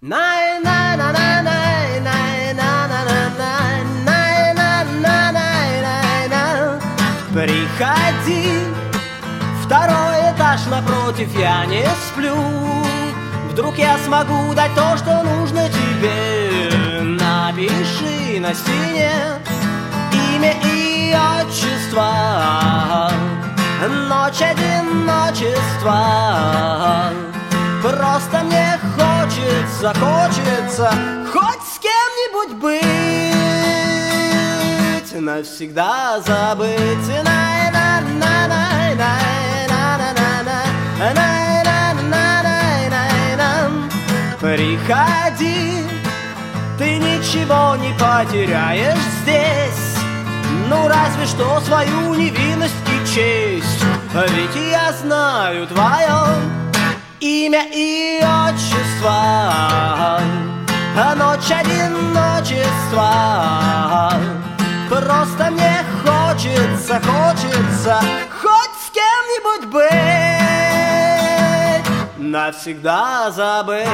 Приходи, второй этаж напротив, я не сплю. Вдруг я смогу дать то, что нужно тебе. Напиши на стене имя и отчество, ночь одиночества. Просто мне хочется хоть с кем-нибудь быть, навсегда забыть. Приходи, ты ничего не потеряешь здесь, ну разве что свою невинность и честь. Ведь я знаю твое имя и отчество, ночь одиночества. Просто мне хочется хоть с кем-нибудь быть, навсегда забыть.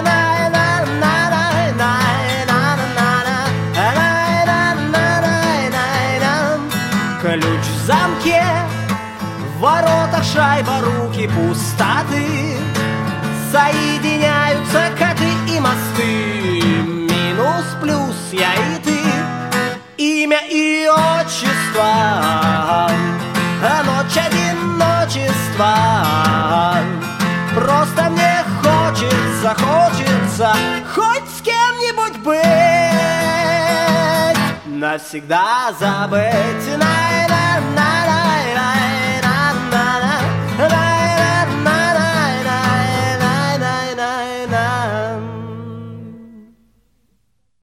Ключ в замке, в воротах шайба, руки пустоты. Соединяются коты и мосты, минус, плюс, я и ты. Имя и отчество, ночь одиночества. Просто мне хочется хоть с кем-нибудь быть, навсегда забыть.